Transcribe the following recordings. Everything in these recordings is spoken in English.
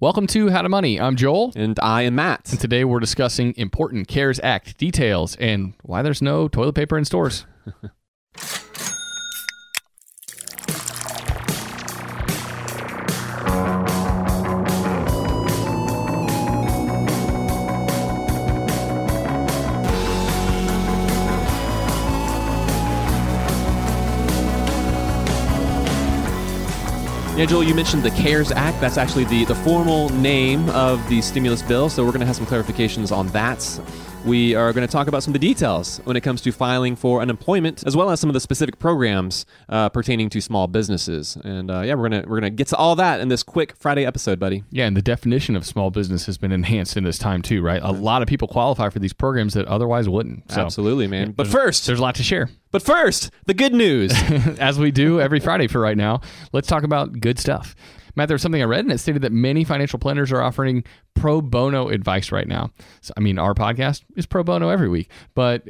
Welcome to How to Money. I'm Joel. And I am Matt. And today we're discussing important CARES Act details and why there's no toilet paper in stores. Yeah, Joel, you mentioned the CARES Act. That's actually the formal name of the stimulus bill, so we're going to have some clarifications on that. We are going to talk about some of the details when it comes to filing for unemployment, as well as some of the specific programs pertaining to small businesses. And we're gonna get to all that in this quick Friday episode, buddy. Yeah, and the definition of small business has been enhanced in this time too, right? A lot of people qualify for these programs that otherwise wouldn't. So, absolutely, man. But there's a lot to share. But first, the good news. As we do every Friday for right now, let's talk about good stuff. Matt, there was something I read, and it stated that many financial planners are offering pro bono advice right now. So, I mean, our podcast is pro bono every week. But,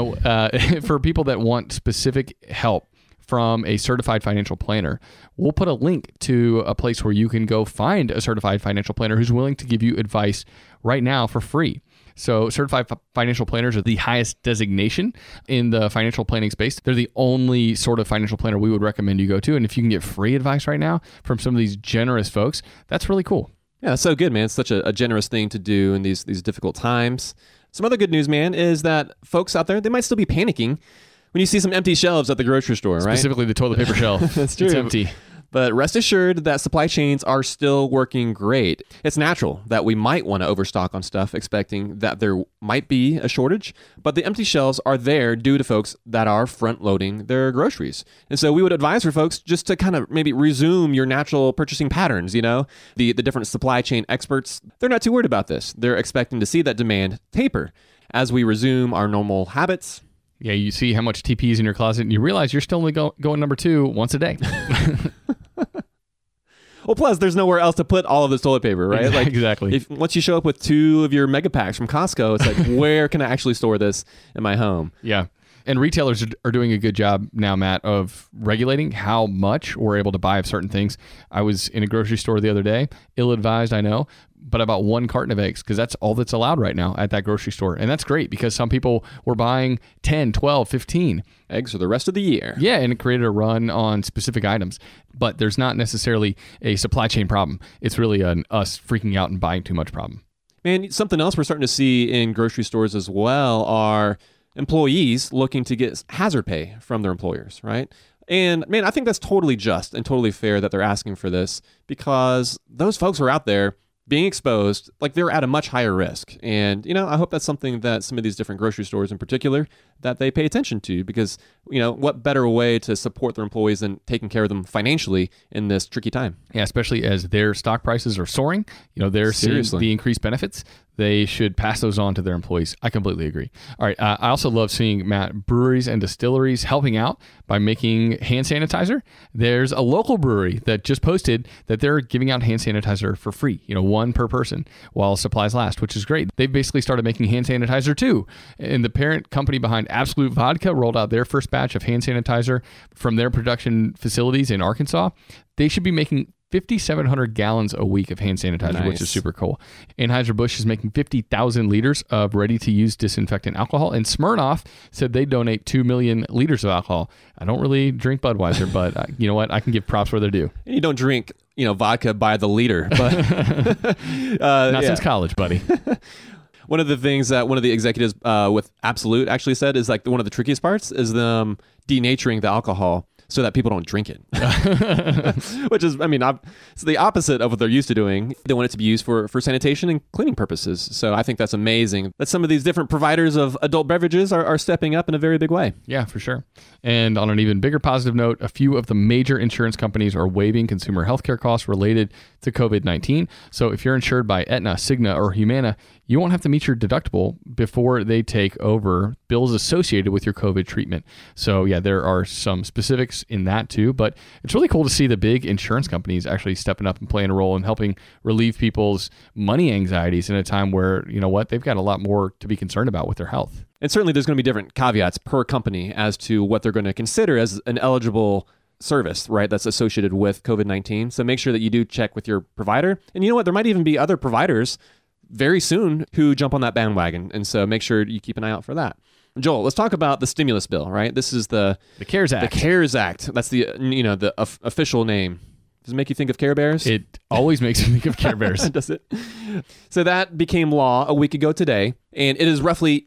for people that want specific help from a certified financial planner, we'll put a link to a place where you can go find a certified financial planner who's willing to give you advice right now for free. So certified financial planners are the highest designation in the financial planning space. They're the only sort of financial planner we would recommend you go to. And if you can get free advice right now from some of these generous folks, that's really cool. Yeah, that's so good, man. It's such a generous thing to do in these difficult times. Some other good news, man, is that folks out there, they might still be panicking when you see some empty shelves at the grocery store, right? Specifically the toilet paper shelf. That's true. It's empty. But rest assured that supply chains are still working great. It's natural that we might want to overstock on stuff, expecting that there might be a shortage, but the empty shelves are there due to folks that are front-loading their groceries. And so we would advise for folks just to kind of maybe resume your natural purchasing patterns, you know? The different supply chain experts, they're not too worried about this. They're expecting to see that demand taper as we resume our normal habits. Yeah, you see how much TP is in your closet, and you realize you're still only going number 2 once a day. Well, plus, there's nowhere else to put all of this toilet paper, right? Exactly. Once you show up with 2 of your mega packs from Costco, it's like, where can I actually store this in my home? Yeah. And retailers are doing a good job now, Matt, of regulating how much we're able to buy of certain things. I was in a grocery store the other day, ill-advised, I know, but I bought 1 carton of eggs because that's all that's allowed right now at that grocery store. And that's great because some people were buying 10, 12, 15 eggs for the rest of the year. Yeah, and it created a run on specific items. But there's not necessarily a supply chain problem. It's really an us freaking out and buying too much problem. Man, something else we're starting to see in grocery stores as well are employees looking to get hazard pay from their employers, right? And man, I think that's totally just and totally fair that they're asking for this because those folks are out there being exposed, like they're at a much higher risk. And, I hope that's something that some of these different grocery stores in particular, that they pay attention to because, what better way to support their employees than taking care of them financially in this tricky time? Yeah, especially as their stock prices are soaring, they're seeing the increased benefits. They should pass those on to their employees. I completely agree. All right. I also love seeing, Matt, breweries and distilleries helping out by making hand sanitizer. There's a local brewery that just posted that they're giving out hand sanitizer for free, 1 per person while supplies last, which is great. They've basically started making hand sanitizer too. And the parent company behind Absolute Vodka rolled out their first batch of hand sanitizer from their production facilities in Arkansas. They should be making 5,700 gallons a week of hand sanitizer, which is super cool. Anheuser-Busch is making 50,000 liters of ready-to-use disinfectant alcohol, and Smirnoff said they donate 2 million liters of alcohol. I don't really drink Budweiser, but you know what? I can give props where they're due. And you don't drink, vodka by the liter, but not since college, buddy. One of the things that one of the executives with Absolute actually said is like one of the trickiest parts is them denaturing the alcohol so that people don't drink it. Which is, it's the opposite of what they're used to doing. They want it to be used for sanitation and cleaning purposes. So I think that's amazing that some of these different providers of adult beverages are stepping up in a very big way. Yeah, for sure. And on an even bigger positive note, a few of the major insurance companies are waiving consumer healthcare costs related to COVID-19. So if you're insured by Aetna, Cigna, or Humana, you won't have to meet your deductible before they take over bills associated with your COVID treatment. So yeah, there are some specifics in that too, but it's really cool to see the big insurance companies actually stepping up and playing a role in helping relieve people's money anxieties in a time where, they've got a lot more to be concerned about with their health. And certainly there's going to be different caveats per company as to what they're going to consider as an eligible service, right, that's associated with COVID-19. So make sure that you do check with your provider. And you know what? There might even be other providers very soon who jump on that bandwagon. And so make sure you keep an eye out for that. Joel, let's talk about the stimulus bill, right? This is the CARES Act. The CARES Act. That's the official name. Does it make you think of Care Bears? It always makes me think of Care Bears. Does it? So that became law a week ago today, and it is roughly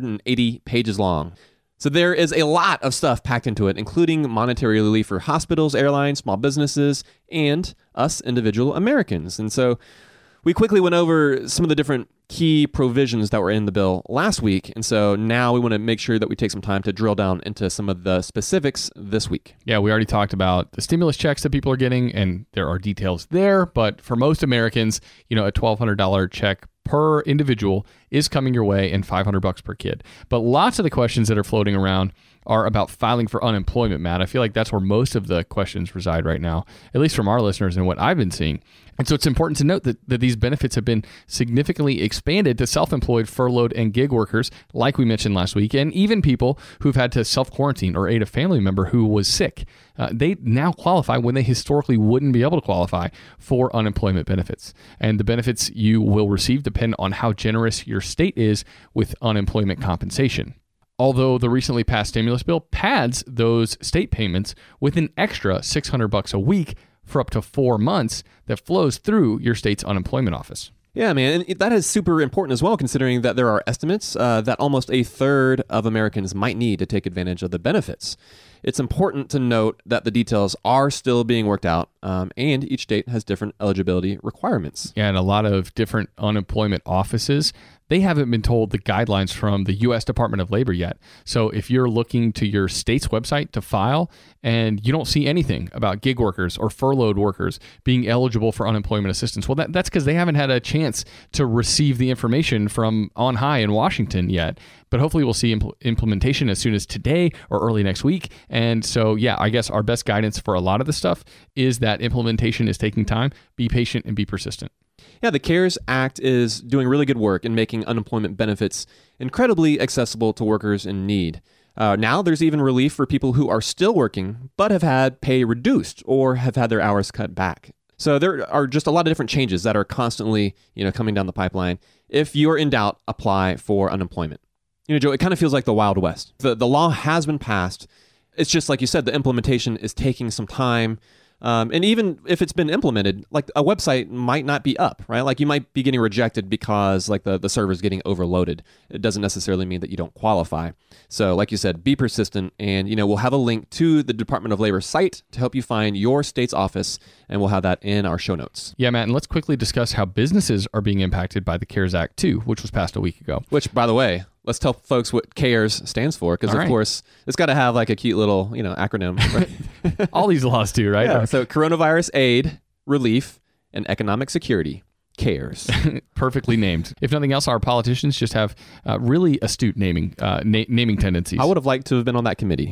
880 pages long. So there is a lot of stuff packed into it, including monetary relief for hospitals, airlines, small businesses, and us individual Americans. And so we quickly went over some of the different key provisions that were in the bill last week. And so now we want to make sure that we take some time to drill down into some of the specifics this week. Yeah, we already talked about the stimulus checks that people are getting, and there are details there. But for most Americans, a $1,200 check per individual is coming your way, and $500 per kid. But lots of the questions that are floating around are about filing for unemployment, Matt. I feel like that's where most of the questions reside right now, at least from our listeners and what I've been seeing. And so it's important to note that these benefits have been significantly expanded to self-employed, furloughed, and gig workers, like we mentioned last week, and even people who've had to self-quarantine or aid a family member who was sick. They now qualify when they historically wouldn't be able to qualify for unemployment benefits. And the benefits you will receive depend on how generous your state is with unemployment compensation. Although the recently passed stimulus bill pads those state payments with an extra $600 a week for up to 4 months that flows through your state's unemployment office. Yeah, man, and that is super important as well, considering that there are estimates that almost a third of Americans might need to take advantage of the benefits. It's important to note that the details are still being worked out, and each state has different eligibility requirements. Yeah, and a lot of different unemployment offices, they haven't been told the guidelines from the U.S. Department of Labor yet. So if you're looking to your state's website to file and you don't see anything about gig workers or furloughed workers being eligible for unemployment assistance, well, that's because they haven't had a chance to receive the information from on high in Washington yet. But hopefully we'll see implementation as soon as today or early next week. And so, yeah, I guess our best guidance for a lot of this stuff is that implementation is taking time. Be patient and be persistent. Yeah, the CARES Act is doing really good work in making unemployment benefits incredibly accessible to workers in need. Now there's even relief for people who are still working but have had pay reduced or have had their hours cut back. So there are just a lot of different changes that are constantly, coming down the pipeline. If you're in doubt, apply for unemployment. Joe, it kind of feels like the Wild West. The law has been passed. It's just like you said, the implementation is taking some time. And even if it's been implemented, like a website might not be up, right? Like you might be getting rejected because like the server is getting overloaded. It doesn't necessarily mean that you don't qualify. So like you said, be persistent, and we'll have a link to the Department of Labor site to help you find your state's office, and we'll have that in our show notes. Yeah, Matt, and let's quickly discuss how businesses are being impacted by the CARES Act too, which was passed a week ago. Which, by the way, let's tell folks what CARES stands for, because of course it's got to have like a cute little acronym. Right? All these laws do, right? Yeah. So coronavirus aid, relief, and economic security. CARES. Perfectly named. If nothing else, our politicians just have really astute naming tendencies. I would have liked to have been on that committee.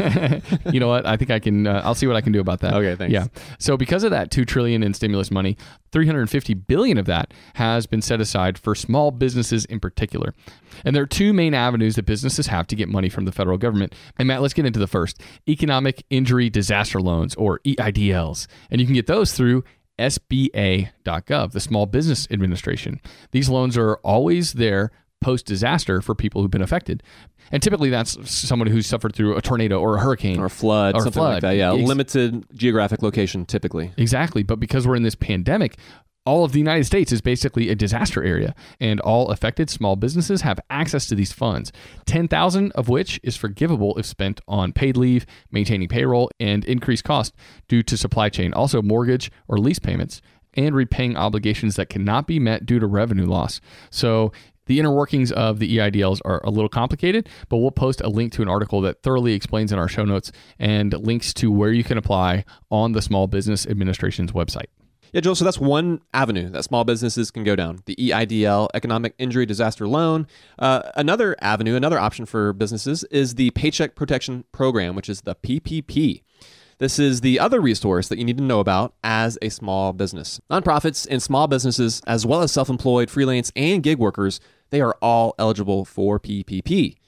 You know what? I think I can. I'll see what I can do about that. Okay, thanks. Yeah. So because of that $2 trillion in stimulus money, $350 billion of that has been set aside for small businesses in particular. And there are two main avenues that businesses have to get money from the federal government. And Matt, let's get into the first: economic injury disaster loans, or EIDLs, and you can get those through SBA.gov, the Small Business Administration. These loans are always there post-disaster for people who've been affected. And typically that's someone who's suffered through a tornado or a hurricane. Or a flood, something like that. Yeah, limited geographic location typically. Exactly. But because we're in this pandemic, all of the United States is basically a disaster area, and all affected small businesses have access to these funds, $10,000 of which is forgivable if spent on paid leave, maintaining payroll, and increased cost due to supply chain, also mortgage or lease payments, and repaying obligations that cannot be met due to revenue loss. So the inner workings of the EIDLs are a little complicated, but we'll post a link to an article that thoroughly explains in our show notes and links to where you can apply on the Small Business Administration's website. Yeah, Joel, so that's one avenue that small businesses can go down, the EIDL, Economic Injury Disaster Loan. Another avenue, another option for businesses is the Paycheck Protection Program, which is the PPP. This is the other resource that you need to know about as a small business. Nonprofits and small businesses, as well as self-employed, freelance, and gig workers, they are all eligible for PPP.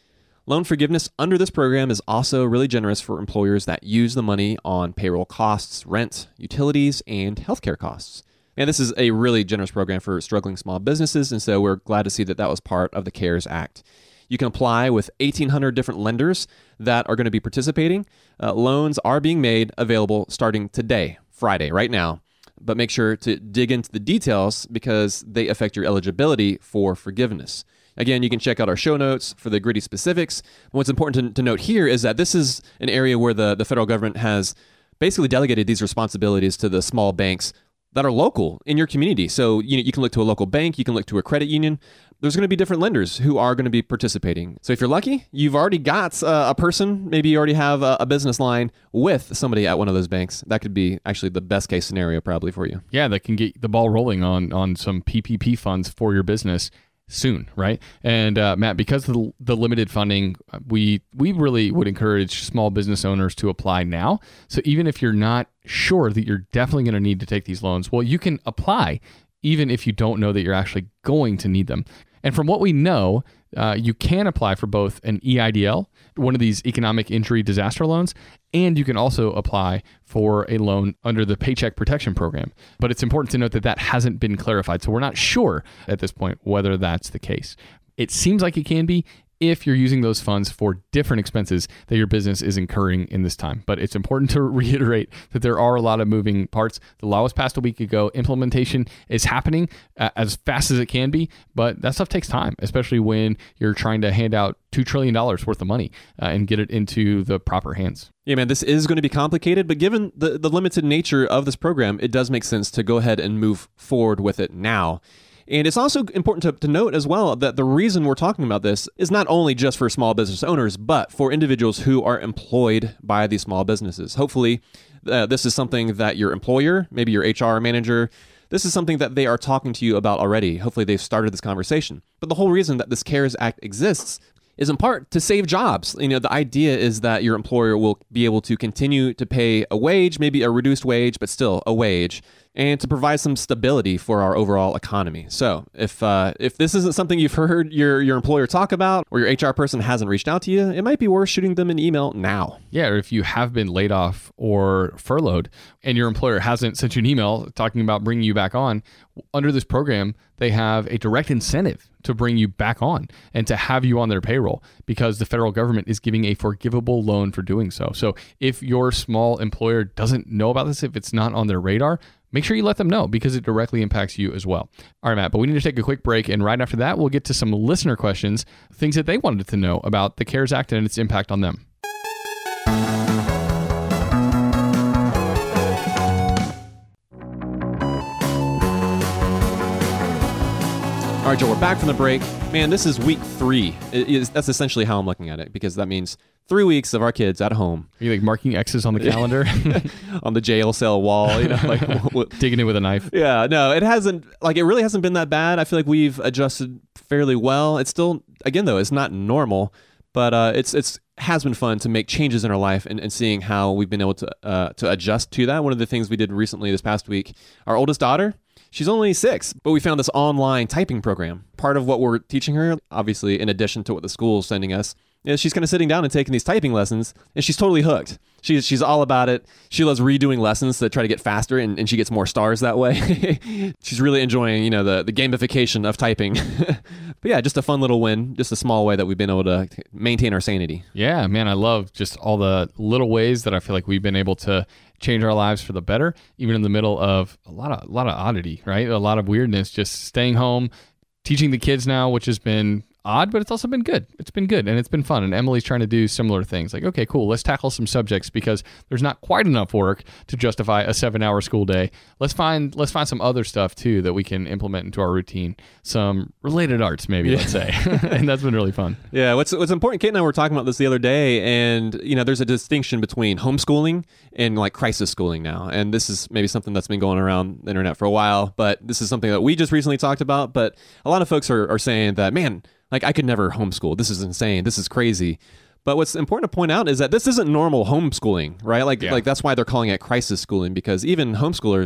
Loan forgiveness under this program is also really generous for employers that use the money on payroll costs, rent, utilities, and healthcare costs. And this is a really generous program for struggling small businesses, and so we're glad to see that that was part of the CARES Act. You can apply with 1,800 different lenders that are going to be participating. Loans are being made available starting today, Friday, right now. But make sure to dig into the details because they affect your eligibility for forgiveness. Again, you can check out our show notes for the gritty specifics. What's important to note here is that this is an area where the federal government has basically delegated these responsibilities to the small banks that are local in your community. So you can look to a local bank, you can look to a credit union. There's going to be different lenders who are going to be participating. So if you're lucky, you've already got a person, maybe you already have a business line with somebody at one of those banks. That could be actually the best case scenario probably for you. Yeah, that can get the ball rolling on some PPP funds for your business soon, right? And Matt, because of the limited funding, we really would encourage small business owners to apply now. So even if you're not sure that you're definitely going to need to take these loans, well, you can apply even if you don't know that you're actually going to need them. And from what we know, you can apply for both an EIDL, one of these economic injury disaster loans, and you can also apply for a loan under the Paycheck Protection Program. But it's important to note that that hasn't been clarified. So we're not sure at this point whether that's the case. It seems like it can be if you're using those funds for different expenses that your business is incurring in this time. But it's important to reiterate that there are a lot of moving parts. The law was passed a week ago. Implementation is happening as fast as it can be, but that stuff takes time, especially when you're trying to hand out $2 trillion worth of money and get it into the proper hands. Yeah, man, this is going to be complicated, but given the limited nature of this program, it does make sense to go ahead and move forward with it now. And it's also important to note as well that the reason we're talking about this is not only just for small business owners, but for individuals who are employed by these small businesses. Hopefully, this is something that your employer, maybe your HR manager, this is something that they are talking to you about already. Hopefully, they've started this conversation. But the whole reason that this CARES Act exists is in part to save jobs. The idea is that your employer will be able to continue to pay a wage, maybe a reduced wage, but still a wage, and to provide some stability for our overall economy. So if this isn't something you've heard your employer talk about, or your HR person hasn't reached out to you, it might be worth shooting them an email now. Yeah, or if you have been laid off or furloughed and your employer hasn't sent you an email talking about bringing you back on, under this program, they have a direct incentive to bring you back on and to have you on their payroll because the federal government is giving a forgivable loan for doing so. So if your small employer doesn't know about this, if it's not on their radar, make sure you let them know because it directly impacts you as well. All right, Matt, but we need to take a quick break. And right after that, we'll get to some listener questions, things that they wanted to know about the CARES Act and its impact on them. All right, Joe, we're back from the break. Man, this is week 3. That's essentially how I'm looking at it because that means 3 weeks of our kids at home. Are you like marking X's on the calendar? On the jail cell wall, digging it with a knife. Yeah, no, it really hasn't been that bad. I feel like we've adjusted fairly well. It's still, again, though, it's not normal, but it's has been fun to make changes in our life and seeing how we've been able to adjust to that. One of the things we did recently this past week, our oldest daughter, she's only 6, but we found this online typing program. Part of what we're teaching her, obviously, in addition to what the school is sending us, is she's kind of sitting down and taking these typing lessons, and she's totally hooked. She's all about it. She loves redoing lessons to try to get faster, and she gets more stars that way. She's really enjoying, the gamification of typing. But yeah, just a fun little win, just a small way that we've been able to maintain our sanity. Yeah, man, I love just all the little ways that I feel like we've been able to change our lives for the better, even in the middle of a lot of oddity, right? A lot of weirdness, just staying home, teaching the kids now, which has been odd, but it's also been good. It's been good and it's been fun. And Emily's trying to do similar things. Like, okay, cool. Let's tackle some subjects because there's not quite enough work to justify a 7-hour school day. Let's find some other stuff too that we can implement into our routine. Some related arts, maybe, let's say. And that's been really fun. Yeah. What's important, Kate and I were talking about this the other day, and there's a distinction between homeschooling and like crisis schooling now. And this is maybe something that's been going around the internet for a while, but this is something that we just recently talked about. But a lot of folks are saying that, man, like I could never homeschool. This is insane. This is crazy. But what's important to point out is that this isn't normal homeschooling, right? Like that's why they're calling it crisis schooling, because even homeschoolers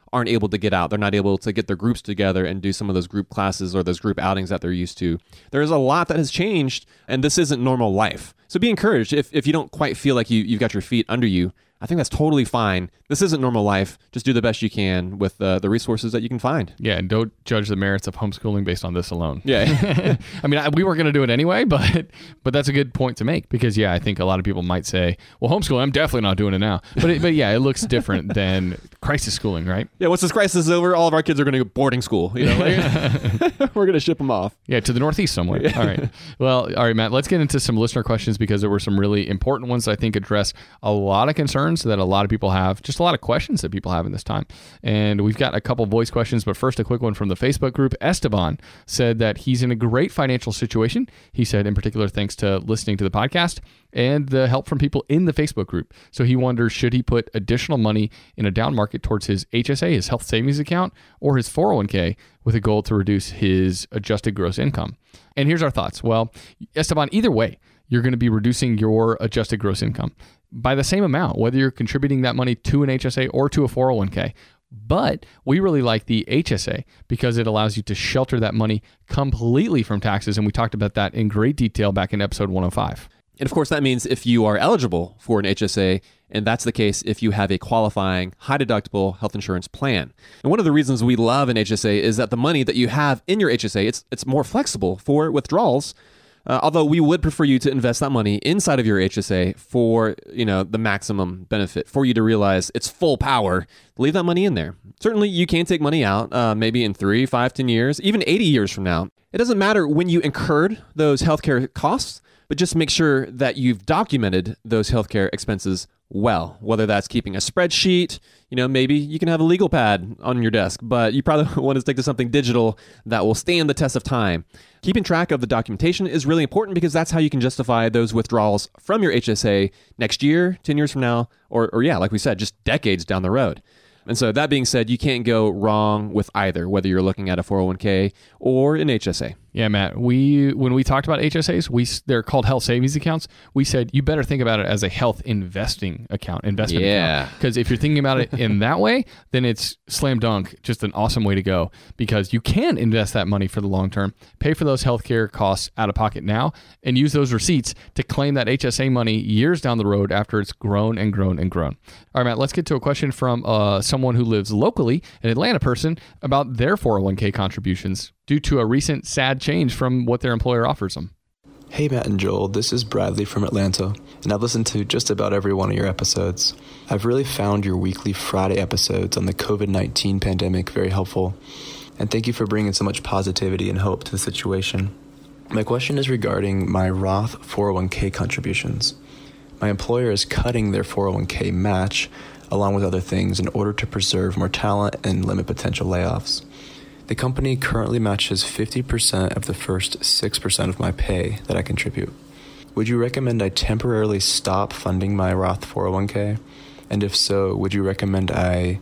aren't able to get out. They're not able to get their groups together and do some of those group classes or those group outings that they're used to. There's a lot that has changed, and this isn't normal life. So be encouraged. If you don't quite feel like you've got your feet under you, I think that's totally fine. This isn't normal life. Just do the best you can with the resources that you can find. Yeah, and don't judge the merits of homeschooling based on this alone. Yeah. I mean, we weren't going to do it anyway, but that's a good point to make because, yeah, I think a lot of people might say, well, homeschooling, I'm definitely not doing it now. But yeah, it looks different than crisis schooling, right? Yeah, once this crisis is over, all of our kids are going to go boarding school. You know, we're going to ship them off. Yeah, to the Northeast somewhere. All right. Well, all right, Matt, let's get into some listener questions because there were some really important ones that I think address a lot of concerns that a lot of people have, just a lot of questions that people have in this time. And we've got a couple voice questions, but first a quick one from the Facebook group. Esteban said that he's in a great financial situation. He said in particular, thanks to listening to the podcast and the help from people in the Facebook group. So he wonders, should he put additional money in a down market towards his HSA, his health savings account, or his 401k with a goal to reduce his adjusted gross income? And here's our thoughts. Well, Esteban, either way, you're going to be reducing your adjusted gross income by the same amount, whether you're contributing that money to an HSA or to a 401k. But we really like the HSA because it allows you to shelter that money completely from taxes. And we talked about that in great detail back in episode 105. And of course, that means if you are eligible for an HSA, and that's the case if you have a qualifying high deductible health insurance plan. And one of the reasons we love an HSA is that the money that you have in your HSA, it's more flexible for withdrawals. Although we would prefer you to invest that money inside of your HSA for, the maximum benefit, for you to realize its full power. Leave that money in there. Certainly, you can take money out maybe in 3, 5, 10 years, even 80 years from now. It doesn't matter when you incurred those healthcare costs, but just make sure that you've documented those healthcare expenses well, whether that's keeping a spreadsheet, maybe you can have a legal pad on your desk, but you probably want to stick to something digital that will stand the test of time. Keeping track of the documentation is really important because that's how you can justify those withdrawals from your HSA next year, 10 years from now, or like we said, just decades down the road. And so that being said, you can't go wrong with either, whether you're looking at a 401k or an HSA. Yeah, Matt, when we talked about HSAs, they're called health savings accounts. We said you better think about it as a health investment account. Because if you're thinking about it in that way, then it's slam dunk, just an awesome way to go because you can invest that money for the long term, pay for those healthcare costs out of pocket now, and use those receipts to claim that HSA money years down the road after it's grown and grown and grown. All right, Matt, let's get to a question from someone who lives locally, an Atlanta person, about their 401k contributions due to a recent sad change from what their employer offers them. Hey Matt and Joel, this is Bradley from Atlanta, and I've listened to just about every one of your episodes. I've really found your weekly Friday episodes on the COVID-19 pandemic very helpful, and thank you for bringing so much positivity and hope to the situation. My question is regarding my Roth 401k contributions. My employer is cutting their 401k match, along with other things, in order to preserve more talent and limit potential layoffs. The company currently matches 50% of the first 6% of my pay that I contribute. Would you recommend I temporarily stop funding my Roth 401k? And if so, would you recommend I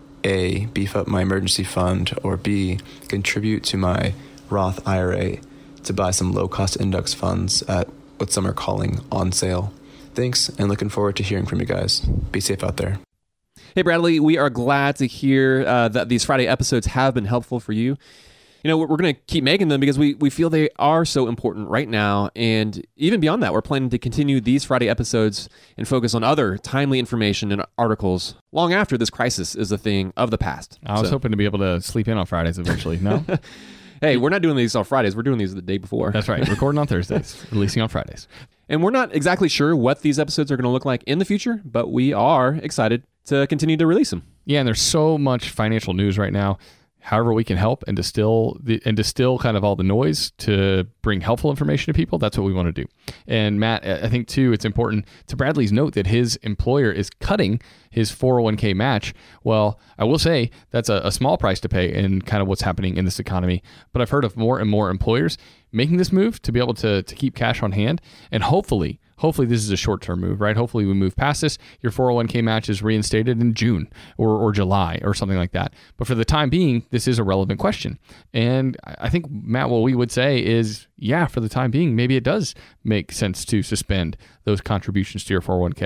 A, beef up my emergency fund, or B, contribute to my Roth IRA to buy some low-cost index funds at what some are calling on sale? Thanks, and looking forward to hearing from you guys. Be safe out there. Hey, Bradley, we are glad to hear that these Friday episodes have been helpful for you. We're going to keep making them because we feel they are so important right now. And even beyond that, we're planning to continue these Friday episodes and focus on other timely information and articles long after this crisis is a thing of the past. I was hoping to be able to sleep in on Fridays eventually. No? Hey, we're not doing these on Fridays. We're doing these the day before. That's right. Recording on Thursdays, releasing on Fridays. And we're not exactly sure what these episodes are going to look like in the future, but we are excited to continue to release them. Yeah, and there's so much financial news right now. However we can help and distill kind of all the noise to bring helpful information to people, that's what we want to do. And Matt, I think too, it's important to Bradley's note that his employer is cutting his 401k match. Well, I will say that's a small price to pay in kind of what's happening in this economy. But I've heard of more and more employers making this move to be able to keep cash on hand. And hopefully this is a short-term move, right? Hopefully we move past this. Your 401k match is reinstated in June or July or something like that. But for the time being, this is a relevant question. And I think, Matt, what we would say is, yeah, for the time being, maybe it does make sense to suspend those contributions to your 401k.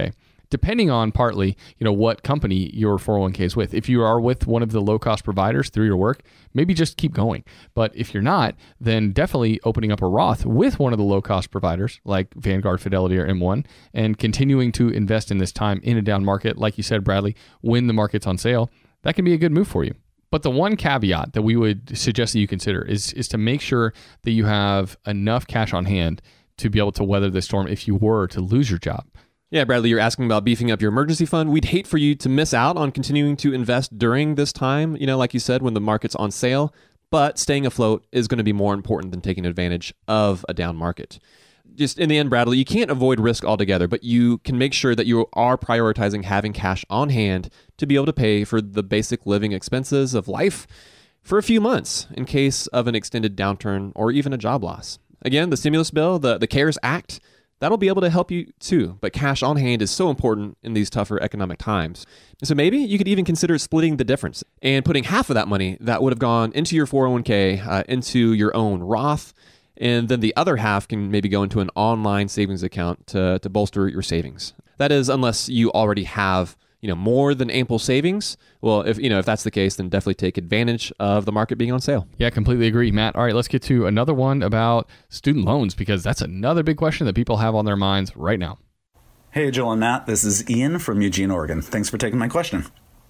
depending on partly, what company your 401k is with. If you are with one of the low-cost providers through your work, maybe just keep going. But if you're not, then definitely opening up a Roth with one of the low-cost providers like Vanguard, Fidelity, or M1, and continuing to invest in this time in a down market, like you said, Bradley, when the market's on sale, that can be a good move for you. But the one caveat that we would suggest that you consider is to make sure that you have enough cash on hand to be able to weather this storm if you were to lose your job. Yeah, Bradley, you're asking about beefing up your emergency fund. We'd hate for you to miss out on continuing to invest during this time, like you said, when the market's on sale. But staying afloat is going to be more important than taking advantage of a down market. Just in the end, Bradley, you can't avoid risk altogether, but you can make sure that you are prioritizing having cash on hand to be able to pay for the basic living expenses of life for a few months in case of an extended downturn or even a job loss. Again, the stimulus bill, the CARES Act, that'll be able to help you too, but cash on hand is so important in these tougher economic times. So maybe you could even consider splitting the difference and putting half of that money that would have gone into your 401k into your own Roth, and then the other half can maybe go into an online savings account to bolster your savings. That is, unless you already have more than ample savings. Well, if that's the case, then definitely take advantage of the market being on sale. Yeah, completely agree, Matt. All right, let's get to another one about student loans, because that's another big question that people have on their minds right now. Hey, Joel and Matt. This is Ian from Eugene, Oregon. Thanks for taking my question.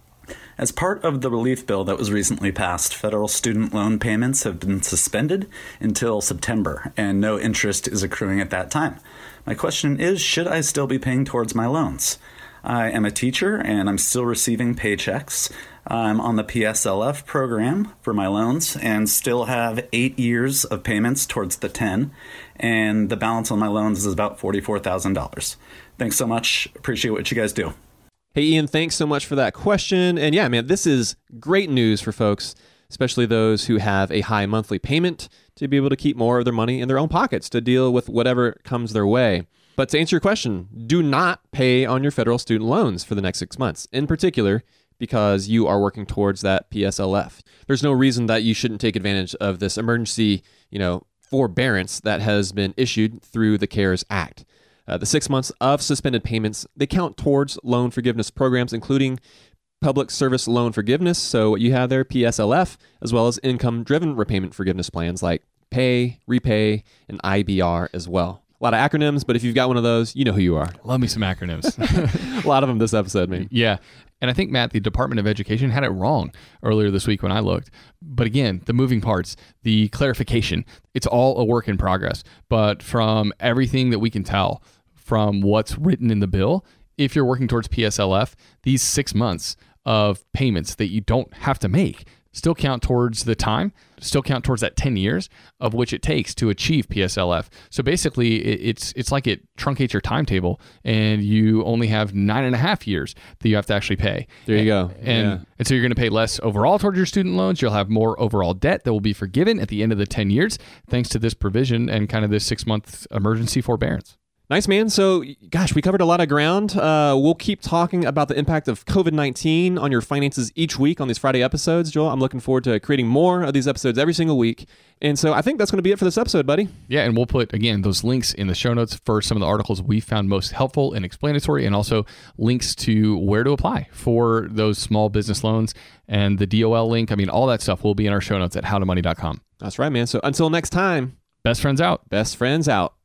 As part of the relief bill that was recently passed, federal student loan payments have been suspended until September, and no interest is accruing at that time. My question is, should I still be paying towards my loans? I am a teacher, and I'm still receiving paychecks. I'm on the PSLF program for my loans and still have 8 years of payments towards the 10, and the balance on my loans is about $44,000. Thanks so much. Appreciate what you guys do. Hey, Ian, thanks so much for that question. And yeah, man, this is great news for folks, especially those who have a high monthly payment, to be able to keep more of their money in their own pockets to deal with whatever comes their way. But to answer your question, do not pay on your federal student loans for the next 6 months, in particular, because you are working towards that PSLF. There's no reason that you shouldn't take advantage of this emergency, forbearance that has been issued through the CARES Act. The 6 months of suspended payments, they count towards loan forgiveness programs, including public service loan forgiveness. So what you have there, PSLF, as well as income-driven repayment forgiveness plans like Pay, Repay, and IBR as well. A lot of acronyms, but if you've got one of those, you know who you are. Love me some acronyms. A lot of them this episode, man. Yeah. And I think, Matt, the Department of Education had it wrong earlier this week when I looked. But again, the moving parts, the clarification, it's all a work in progress. But from everything that we can tell from what's written in the bill, if you're working towards PSLF, these 6 months of payments that you don't have to make still count towards the time, still count towards that 10 years of which it takes to achieve PSLF. So basically, it's like it truncates your timetable, and you only have 9.5 years that you have to actually pay. There you go. And so you're going to pay less overall towards your student loans. You'll have more overall debt that will be forgiven at the end of the 10 years, thanks to this provision and kind of this 6-month emergency forbearance. Nice, man. So, gosh, we covered a lot of ground. We'll keep talking about the impact of COVID-19 on your finances each week on these Friday episodes, Joel. I'm looking forward to creating more of these episodes every single week. And so I think that's going to be it for this episode, buddy. Yeah, and we'll put, again, those links in the show notes for some of the articles we found most helpful and explanatory, and also links to where to apply for those small business loans and the DOL link. I mean, all that stuff will be in our show notes at howtomoney.com. That's right, man. So until next time. Best friends out. Best friends out.